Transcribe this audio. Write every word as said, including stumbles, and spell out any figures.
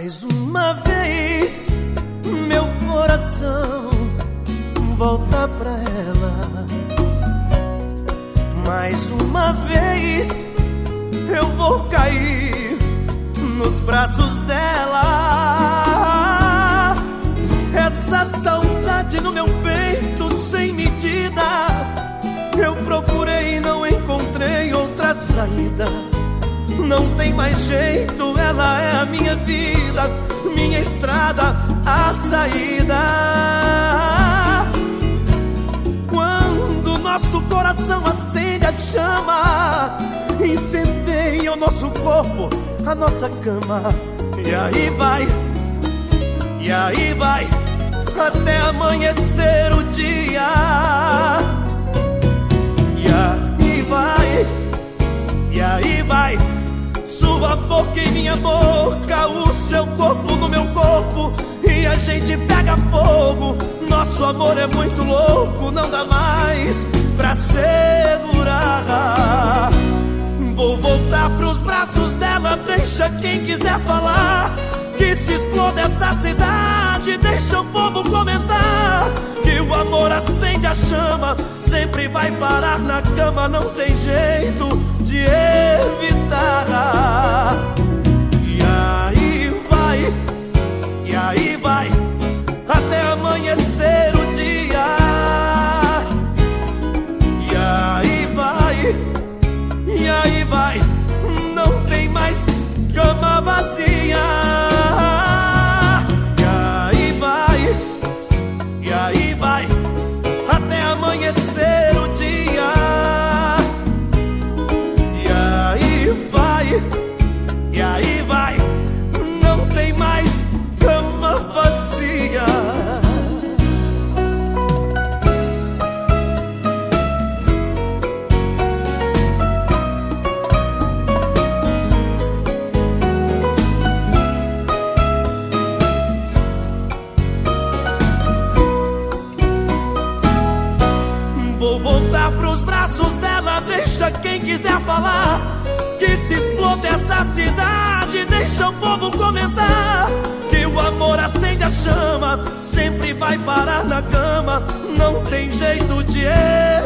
Mais uma vez, meu coração volta pra ela. Mais uma vez, eu vou cair nos braços dela. Essa saudade no meu peito sem medida, eu procurei e não encontrei outra saída. Não tem mais jeito, ela é a minha vida, minha estrada, a saída. Quando nosso coração acende a chama, incendeia o nosso corpo, a nossa cama. E aí vai, e aí vai, até amanhecer o dia. E aí vai, e aí vai, sua boca em minha boca, o seu corpo no meu corpo, e a gente pega fogo. Nosso amor é muito louco, não dá mais pra segurar. Vou voltar pros braços dela, deixa quem quiser falar. Que se exploda essa cidade, deixa o povo comentar. Que o amor acende a chama, sempre vai parar na cama, não tem jeito de evitar. E aí vai, e aí vai, até amanhecer o dia. E aí vai, e aí vai, não tem mais cama vazia. E aí vai, e aí vai, até amanhecer o dia. E aí vai, e aí vai, não tem mais cama vazia. Vou voltar pros braços dela, deixa quem quiser falar. Que se exploda essa cidade, deixa o povo comentar. Que o amor acende a chama, sempre vai parar na cama, não tem jeito de